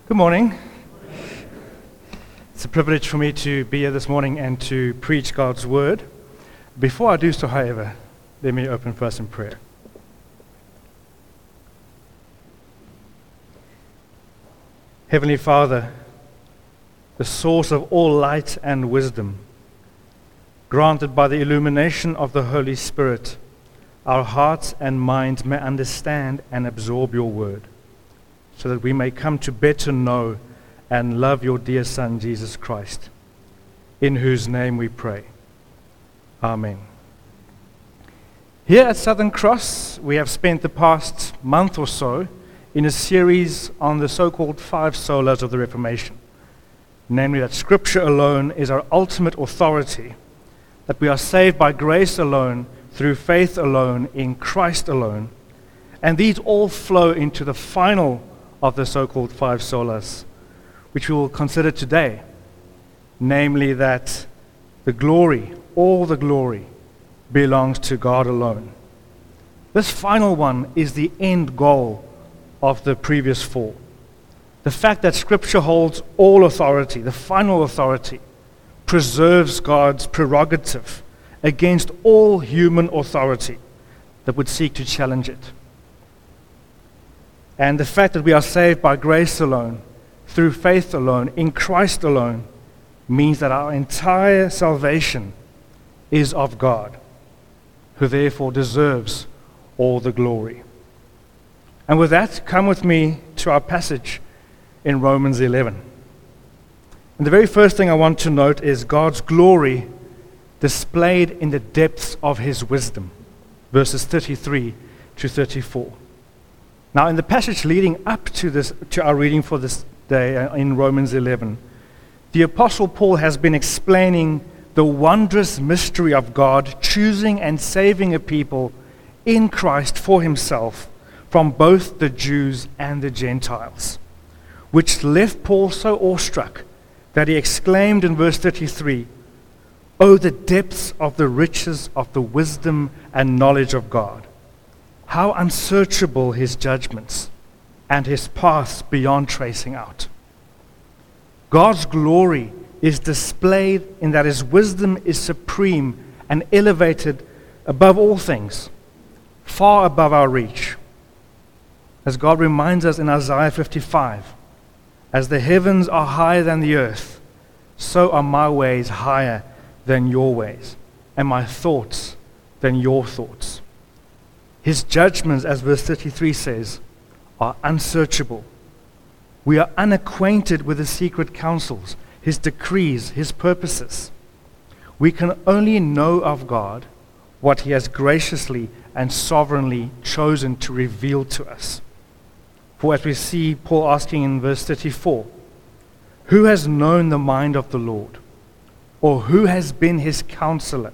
Good morning. It's a privilege for me to be here this morning and to preach God's word. Before I do so, however, let me open first in prayer. Heavenly Father, the source of all light and wisdom, granted by the illumination of the Holy Spirit, our hearts and minds may understand and absorb your word, so that we may come to better know and love your dear Son, Jesus Christ, in whose name we pray. Amen. Here at Southern Cross, we have spent the past month or so in a series on the so-called 5 solas of the Reformation, namely that Scripture alone is our ultimate authority, that we are saved by grace alone, through faith alone, in Christ alone, and these all flow into the final of the so-called 5 solas, which we will consider today, namely that the glory, all the glory, belongs to God alone. This final one is the end goal of the previous 4. The fact that Scripture holds all authority, the final authority, preserves God's prerogative against all human authority that would seek to challenge it. And the fact that we are saved by grace alone, through faith alone, in Christ alone, means that our entire salvation is of God, who therefore deserves all the glory. And with that, come with me to our passage in Romans 11. And the very first thing I want to note is God's glory displayed in the depths of his wisdom, verses 33 to 34. Now, in the passage leading up to our reading for this day in Romans 11, the Apostle Paul has been explaining the wondrous mystery of God choosing and saving a people in Christ for himself from both the Jews and the Gentiles, which left Paul so awestruck that he exclaimed in verse 33, "Oh, the depths of the riches of the wisdom and knowledge of God! How unsearchable his judgments, and his paths beyond tracing out." God's glory is displayed in that his wisdom is supreme and elevated above all things, far above our reach. As God reminds us in Isaiah 55, "As the heavens are higher than the earth, so are my ways higher than your ways, and my thoughts than your thoughts." His judgments, as verse 33 says, are unsearchable. We are unacquainted with his secret counsels, his decrees, his purposes. We can only know of God what he has graciously and sovereignly chosen to reveal to us. For as we see Paul asking in verse 34, "Who has known the mind of the Lord? Or who has been his counselor?"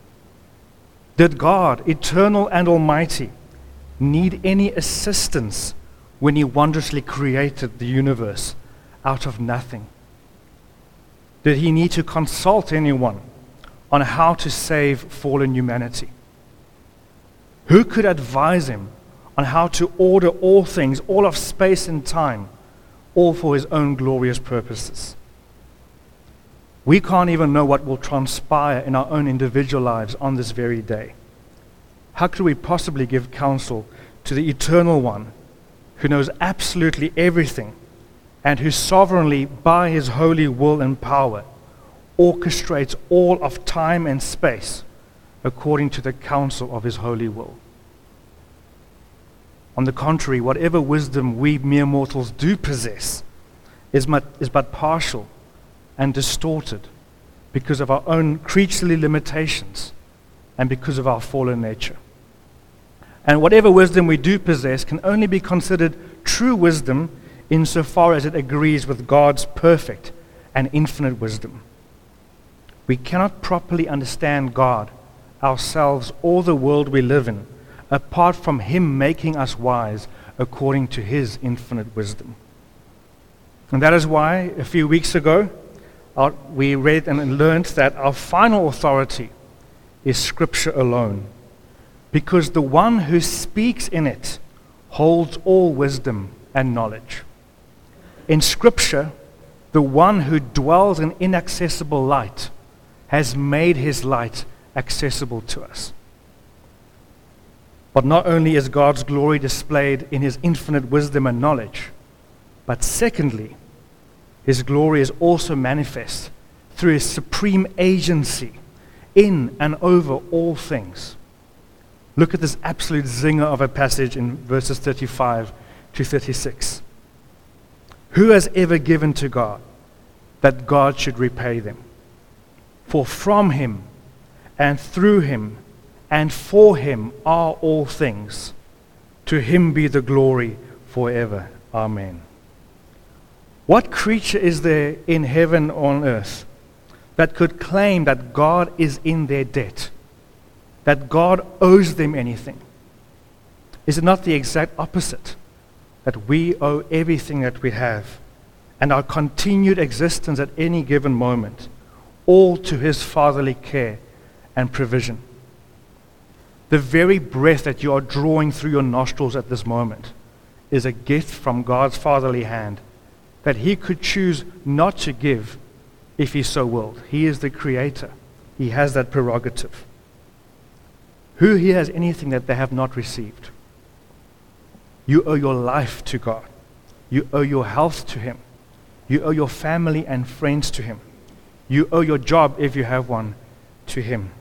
Did God, eternal and almighty, need any assistance when he wondrously created the universe out of nothing? Did he need to consult anyone on how to save fallen humanity? Who could advise him on how to order all things, all of space and time, all for his own glorious purposes? We can't even know what will transpire in our own individual lives on this very day. How could we possibly give counsel to the Eternal One, who knows absolutely everything and who sovereignly, by his holy will and power, orchestrates all of time and space according to the counsel of his holy will? On the contrary, whatever wisdom we mere mortals do possess is but partial and distorted because of our own creaturely limitations and because of our fallen nature. And whatever wisdom we do possess can only be considered true wisdom insofar as it agrees with God's perfect and infinite wisdom. We cannot properly understand God, ourselves, or the world we live in apart from him making us wise according to his infinite wisdom. And that is why a few weeks ago we read and learned that our final authority is Scripture alone, because the one who speaks in it holds all wisdom and knowledge. In Scripture, the one who dwells in inaccessible light has made his light accessible to us. But not only is God's glory displayed in his infinite wisdom and knowledge, but secondly, his glory is also manifest through his supreme agency in and over all things. Look at this absolute zinger of a passage in verses 35 to 36. Who has ever given to God that God should repay them? For from him and through him and for him are all things. To him be the glory forever. Amen. What creature is there in heaven or on earth that could claim that God is in their debt, that God owes them anything? Is it not the exact opposite, that we owe everything that we have and our continued existence at any given moment, all to his fatherly care and provision? The very breath that you are drawing through your nostrils at this moment is a gift from God's fatherly hand that he could choose not to give if he so willed. He is the creator. He has that prerogative. Who here has anything that they have not received? You owe your life to God. You owe your health to him. You owe your family and friends to him. You owe your job, if you have one, to him.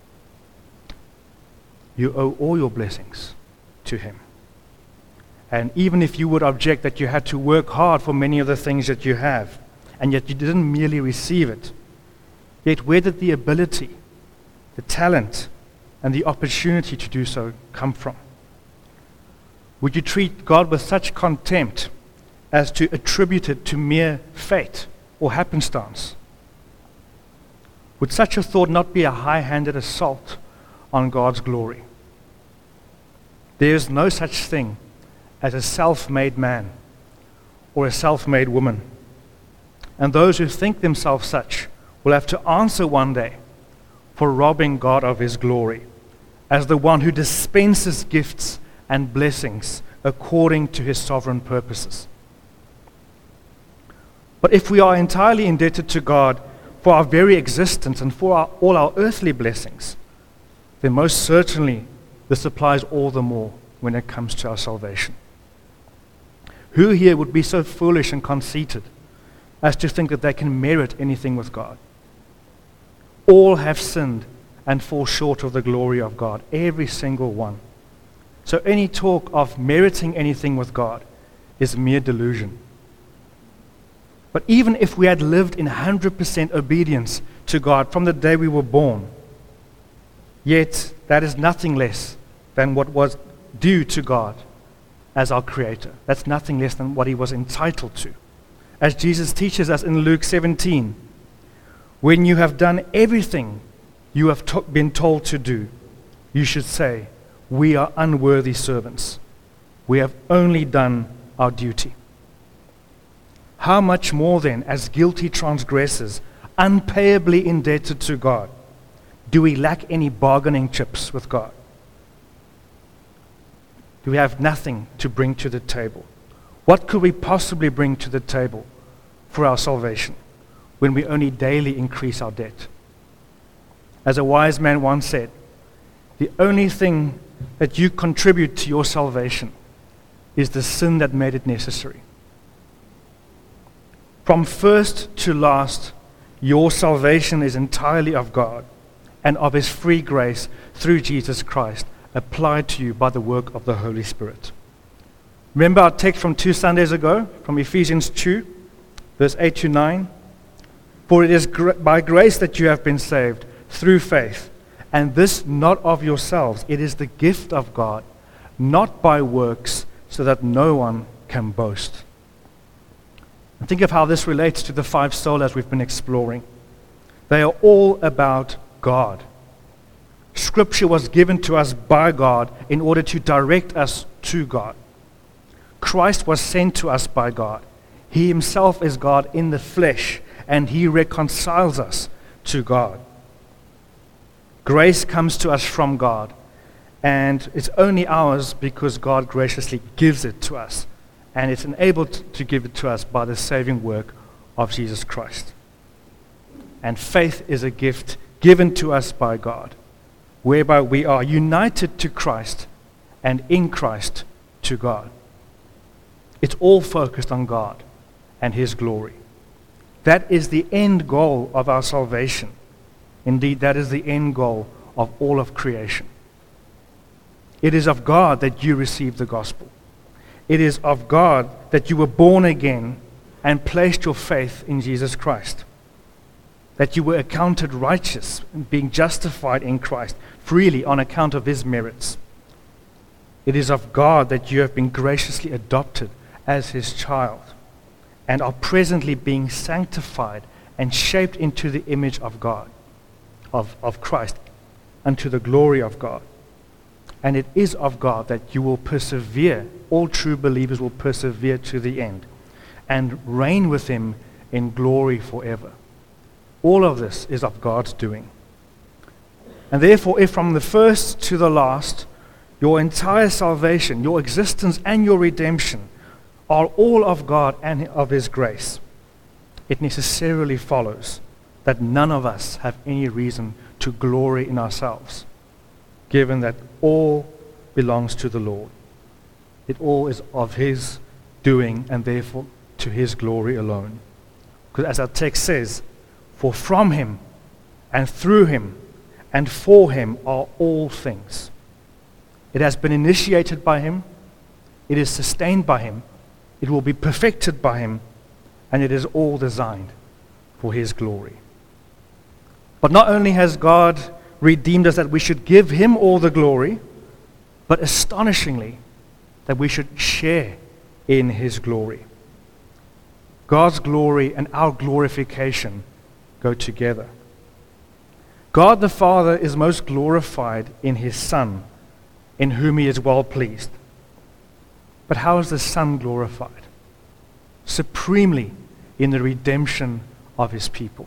You owe all your blessings to him. And even if you would object that you had to work hard for many of the things that you have, and yet you didn't merely receive it, yet where did the ability, the talent, and the opportunity to do so come from? Would you treat God with such contempt as to attribute it to mere fate or happenstance? Would such a thought not be a high-handed assault on God's glory? There is no such thing as a self-made man or a self-made woman. And those who think themselves such will have to answer one day for robbing God of his glory as the one who dispenses gifts and blessings according to his sovereign purposes. But if we are entirely indebted to God for our very existence and for all our earthly blessings, then most certainly this applies all the more when it comes to our salvation. Who here would be so foolish and conceited as to think that they can merit anything with God? All have sinned and fall short of the glory of God, every single one. So any talk of meriting anything with God is mere delusion. But even if we had lived in 100% obedience to God from the day we were born, yet that is nothing less than what was due to God as our Creator. That's nothing less than what he was entitled to. As Jesus teaches us in Luke 17, when you have done everything you have been told to do, you should say, we are unworthy servants. We have only done our duty. How much more then, as guilty transgressors, unpayably indebted to God, do we lack any bargaining chips with God? Do we have nothing to bring to the table? What could we possibly bring to the table for our salvation when we only daily increase our debt? As a wise man once said, the only thing that you contribute to your salvation is the sin that made it necessary. From first to last, your salvation is entirely of God and of his free grace through Jesus Christ, applied to you by the work of the Holy Spirit. Remember our text from 2 Sundays ago, from Ephesians 2, verse 8 to 9? For it is by grace that you have been saved, through faith, and this not of yourselves. It is the gift of God, not by works, so that no one can boast. And think of how this relates to the 5 solas we've been exploring. They are all about God. Scripture was given to us by God in order to direct us to God. Christ was sent to us by God. He himself is God in the flesh, and he reconciles us to God. Grace comes to us from God, and it's only ours because God graciously gives it to us and it's enabled to give it to us by the saving work of Jesus Christ. And faith is a gift given to us by God, whereby we are united to Christ and in Christ to God. It's all focused on God and His glory. That is the end goal of our salvation. Indeed, that is the end goal of all of creation. It is of God that you received the gospel. It is of God that you were born again and placed your faith in Jesus Christ. That you were accounted righteous, being justified in Christ freely on account of His merits. It is of God that you have been graciously adopted as His child and are presently being sanctified and shaped into the image of God, of Christ, unto the glory of God. And it is of God that you will persevere, all true believers will persevere to the end and reign with Him in glory forever. All of this is of God's doing. And therefore, if from the first to the last, your entire salvation, your existence and your redemption are all of God and of His grace, it necessarily follows that none of us have any reason to glory in ourselves, given that all belongs to the Lord. It all is of His doing and therefore to His glory alone. Because as our text says, for from Him and through Him and for Him are all things. It has been initiated by Him, it is sustained by Him, it will be perfected by Him, and it is all designed for His glory. But not only has God redeemed us that we should give Him all the glory, but astonishingly, that we should share in His glory. God's glory and our glorification go together. God the Father is most glorified in His Son, in whom He is well pleased. But how is the Son glorified? Supremely in the redemption of His people.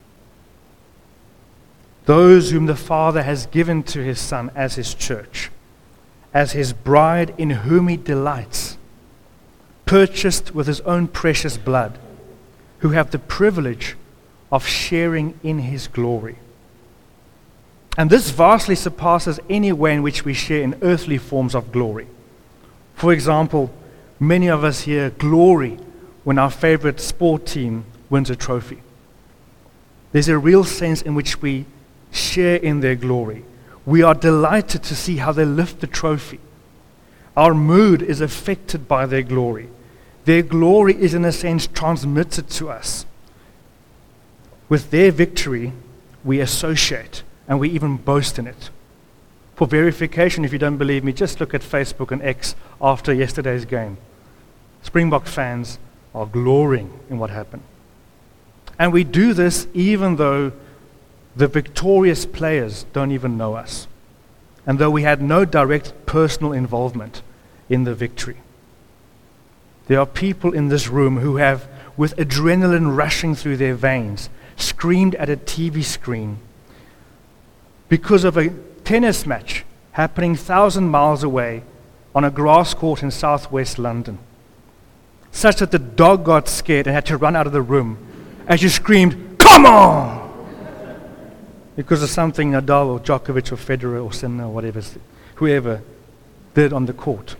Those whom the Father has given to His Son as His church, as His bride in whom He delights, purchased with His own precious blood, who have the privilege of sharing in His glory. And this vastly surpasses any way in which we share in earthly forms of glory. For example, many of us here glory when our favorite sport team wins a trophy. There's a real sense in which we share in their glory. We are delighted to see how they lift the trophy. Our mood is affected by their glory. Their glory is, in a sense, transmitted to us. With their victory, we associate and we even boast in it. For verification, if you don't believe me, just look at Facebook and X after yesterday's game. Springbok fans are glorying in what happened. And we do this even though the victorious players don't even know us, and though we had no direct personal involvement in the victory. There are people in this room who have, with adrenaline rushing through their veins, screamed at a TV screen because of a tennis match happening 1,000 miles away on a grass court in southwest London, such that the dog got scared and had to run out of the room as you screamed, "Come on!" because of something Nadal or Djokovic or Federer or Sinner or whatever, whoever did on the court.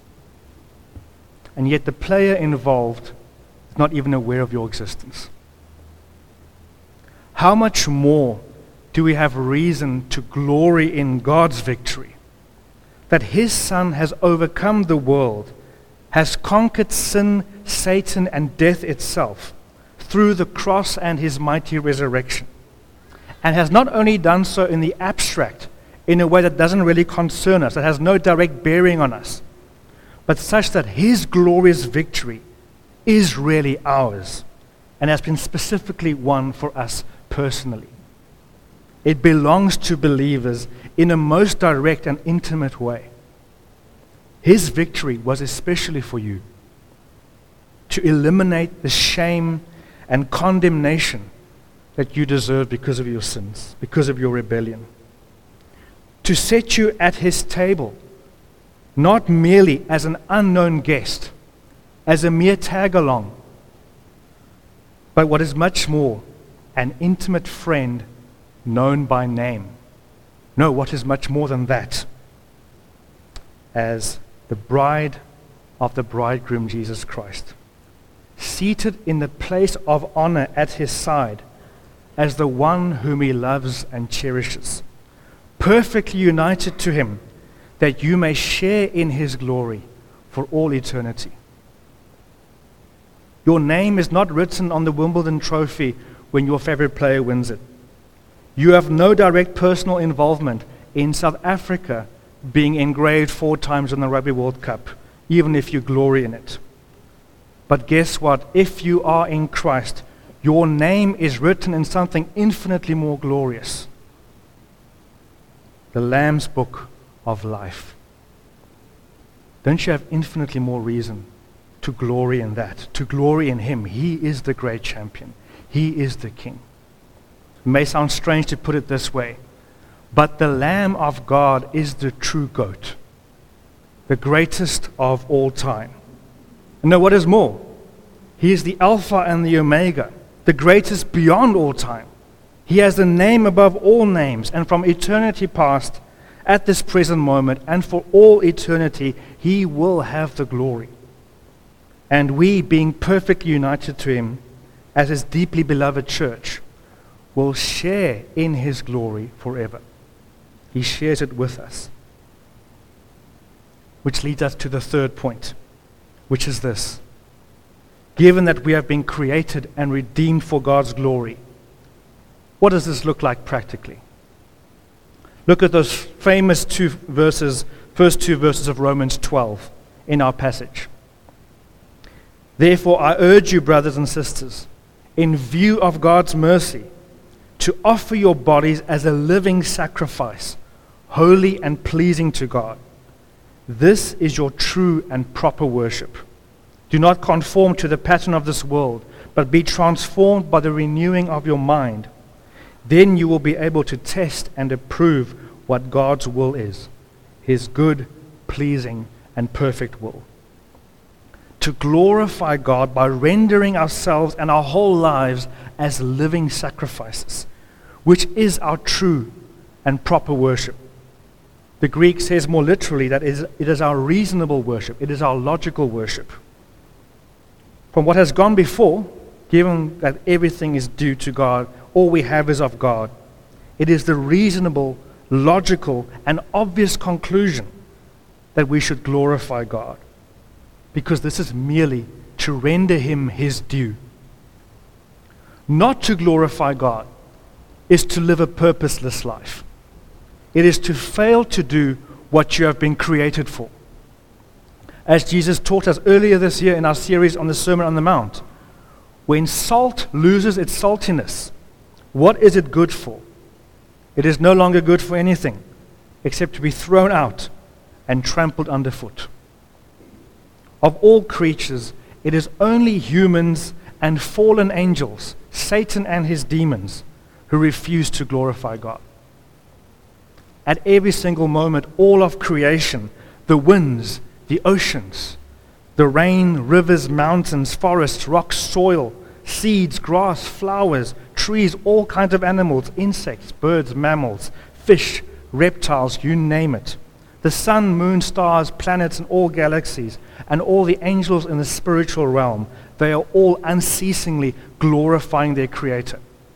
And yet the player involved is not even aware of your existence. How much more do we have reason to glory in God's victory? That His Son has overcome the world, has conquered sin, Satan, and death itself through the cross and His mighty resurrection. And has not only done so in the abstract, in a way that doesn't really concern us, that has no direct bearing on us, but such that His glorious victory is really ours and has been specifically won for us personally. It belongs to believers in a most direct and intimate way. His victory was especially for you, to eliminate the shame and condemnation that you deserve because of your sins, because of your rebellion. To set you at His table, not merely as an unknown guest, as a mere tag-along, but what is much more, an intimate friend known by name. No, what is much more than that, as the bride of the bridegroom Jesus Christ, seated in the place of honor at his side as the one whom he loves and cherishes, perfectly united to him, that you may share in his glory for all eternity. Your name is not written on the Wimbledon trophy when your favorite player wins it. You have no direct personal involvement in South Africa being engraved 4 times in the Rugby World Cup, even if you glory in it. But guess what? If you are in Christ, your name is written in something infinitely more glorious. The Lamb's Book of Life. Don't you have infinitely more reason to glory in that, to glory in him? He is the great champion. He is the King. It may sound strange to put it this way, but the Lamb of God is the true goat, the greatest of all time. And know what is more? He is the Alpha and the Omega, the greatest beyond all time. He has the name above all names, and from eternity past, at this present moment, and for all eternity, he will have the glory. And we, being perfectly united to him as his deeply beloved church, will share in his glory forever. He shares it with us. Which leads us to the third point, which is this. Given that we have been created and redeemed for God's glory, what does this look like practically? Look at those famous first two verses of Romans 12 in our passage. Therefore, I urge you, brothers and sisters, in view of God's mercy, to offer your bodies as a living sacrifice, holy and pleasing to God. This is your true and proper worship. Do not conform to the pattern of this world, but be transformed by the renewing of your mind. Then you will be able to test and approve what God's will is, his good, pleasing, and perfect will. To glorify God by rendering ourselves and our whole lives as living sacrifices, which is our true and proper worship. The Greek says more literally that it is our reasonable worship, it is our logical worship. From what has gone before, given that everything is due to God, all we have is of God, it is the reasonable, logical, and obvious conclusion that we should glorify God, because this is merely to render him his due. Not to glorify God is to live a purposeless life. It is to fail to do what you have been created for. As Jesus taught us earlier this year in our series on the Sermon on the Mount, when salt loses its saltiness, what is it good for? It is no longer good for anything except to be thrown out and trampled underfoot. Of all creatures, it is only humans and fallen angels, Satan and his demons, who refuse to glorify God. At every single moment, all of creation, the winds, the oceans, the rain, rivers, mountains, forests, rocks, soil, seeds, grass, flowers, trees, all kinds of animals, insects, birds, mammals, fish, reptiles, you name it. The sun, moon, stars, planets, and all galaxies, and all the angels in the spiritual realm, they are all unceasingly glorifying their Creator.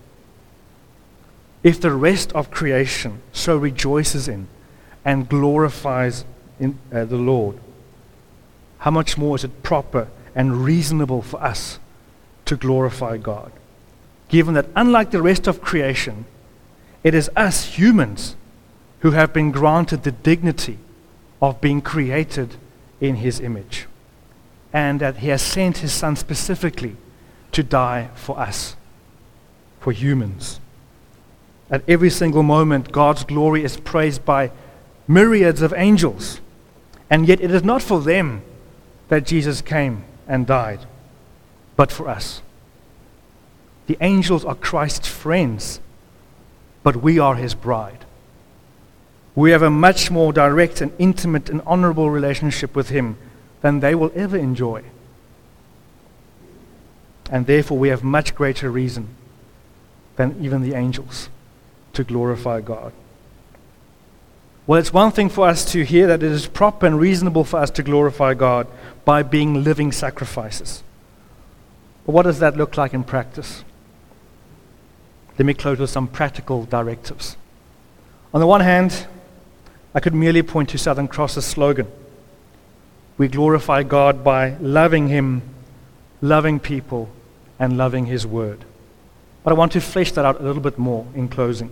If the rest of creation so rejoices in and glorifies in the Lord, how much more is it proper and reasonable for us to glorify God? Given that unlike the rest of creation, it is us humans who have been granted the dignity of being created in his image, and that he has sent his Son specifically to die for us, for humans. At every single moment, God's glory is praised by myriads of angels, and yet it is not for them that Jesus came and died, but for us. The angels are Christ's friends, but we are his bride. We have a much more direct and intimate and honorable relationship with him than they will ever enjoy. And therefore we have much greater reason than even the angels to glorify God. Well, it's one thing for us to hear that it is proper and reasonable for us to glorify God by being living sacrifices. But what does that look like in practice? Let me close with some practical directives. On the one hand, I could merely point to Southern Cross's slogan. We glorify God by loving Him, loving people, and loving His Word. But I want to flesh that out a little bit more in closing.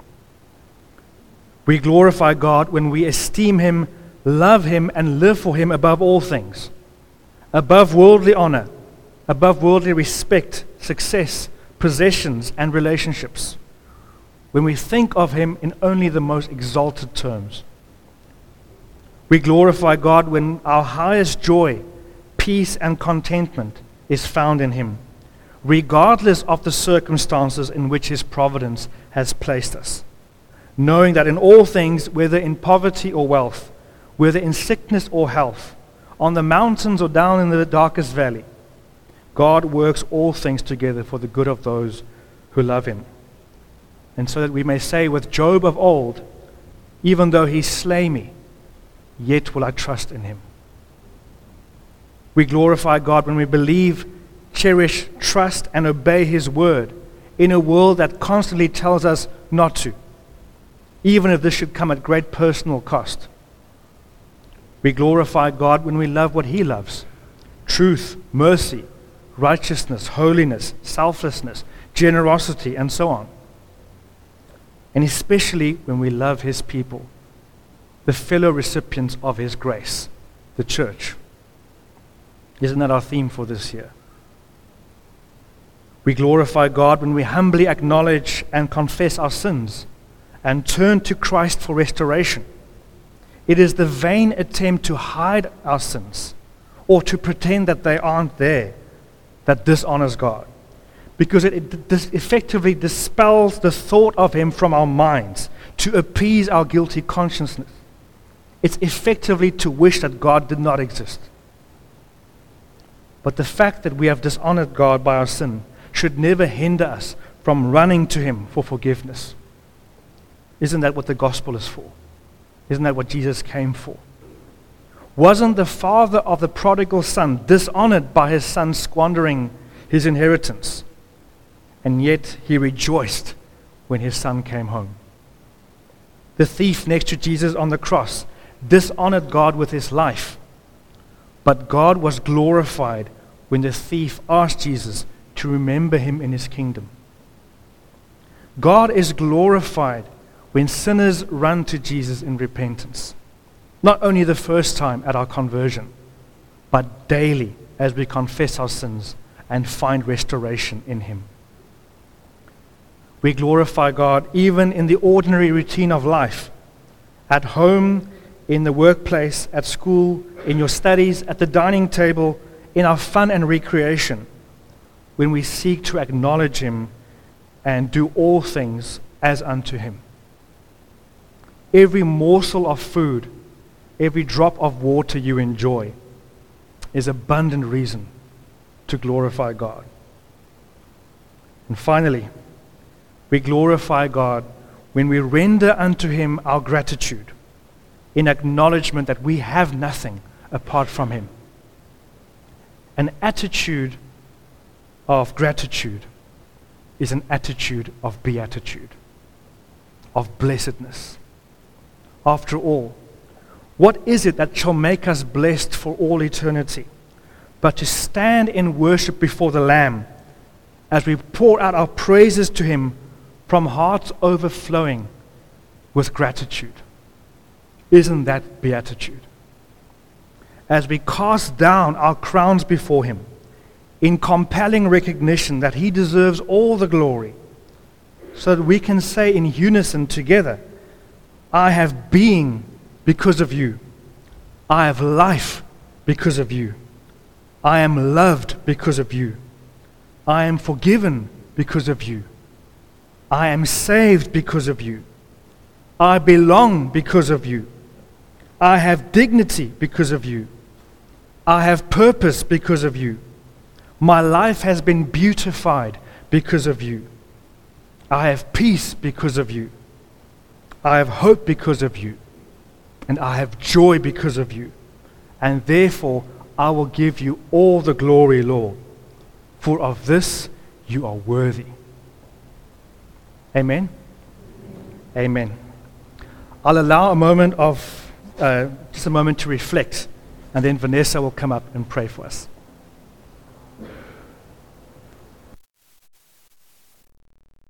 We glorify God when we esteem Him, love Him, and live for Him above all things. Above worldly honor, above worldly respect, success, possessions, and relationships. When we think of Him in only the most exalted terms. We glorify God when our highest joy, peace, and contentment is found in Him, regardless of the circumstances in which His providence has placed us. Knowing that in all things, whether in poverty or wealth, whether in sickness or health, on the mountains or down in the darkest valley, God works all things together for the good of those who love Him. And so that we may say with Job of old, even though He slay me, yet will I trust in Him. We glorify God when we believe, cherish, trust, and obey His word in a world that constantly tells us not to, even if this should come at great personal cost. We glorify God when we love what He loves: truth, mercy, righteousness, holiness, selflessness, generosity, and so on. And especially when we love His people, the fellow recipients of His grace, the church. Isn't that our theme for this year? We glorify God when we humbly acknowledge and confess our sins and turn to Christ for restoration. It is the vain attempt to hide our sins or to pretend that they aren't there that dishonors God, because it effectively dispels the thought of Him from our minds to appease our guilty consciousness. It's effectively to wish that God did not exist. But the fact that we have dishonored God by our sin should never hinder us from running to Him for forgiveness. Isn't that what the gospel is for? Isn't that what Jesus came for? Wasn't the father of the prodigal son dishonored by his son squandering his inheritance? And yet he rejoiced when his son came home. The thief next to Jesus on the cross dishonored God with his life. But God was glorified when the thief asked Jesus to remember him in His kingdom. God is glorified when sinners run to Jesus in repentance. Not only the first time at our conversion, but daily as we confess our sins and find restoration in Him. We glorify God even in the ordinary routine of life, at home, in the workplace, at school, in your studies, at the dining table, in our fun and recreation, when we seek to acknowledge Him and do all things as unto Him. Every morsel of food, every drop of water you enjoy is abundant reason to glorify God. And finally, we glorify God when we render unto Him our gratitude in acknowledgement that we have nothing apart from Him. An attitude of gratitude is an attitude of beatitude, of blessedness. After all, what is it that shall make us blessed for all eternity but to stand in worship before the Lamb as we pour out our praises to Him from hearts overflowing with gratitude? Isn't that beatitude? As we cast down our crowns before Him in compelling recognition that He deserves all the glory, so that we can say in unison together, I have being because of You. I have life because of You. I am loved because of You. I am forgiven because of You. I am saved because of You. I belong because of You. I have dignity because of You. I have purpose because of You. My life has been beautified because of you. I have peace because of you. I have hope because of you. And I have joy because of you. And therefore, I will give you all the glory, Lord. For of this you are worthy. Amen? Amen. I'll allow a moment of, just a moment to reflect. And then Vanessa will come up and pray for us.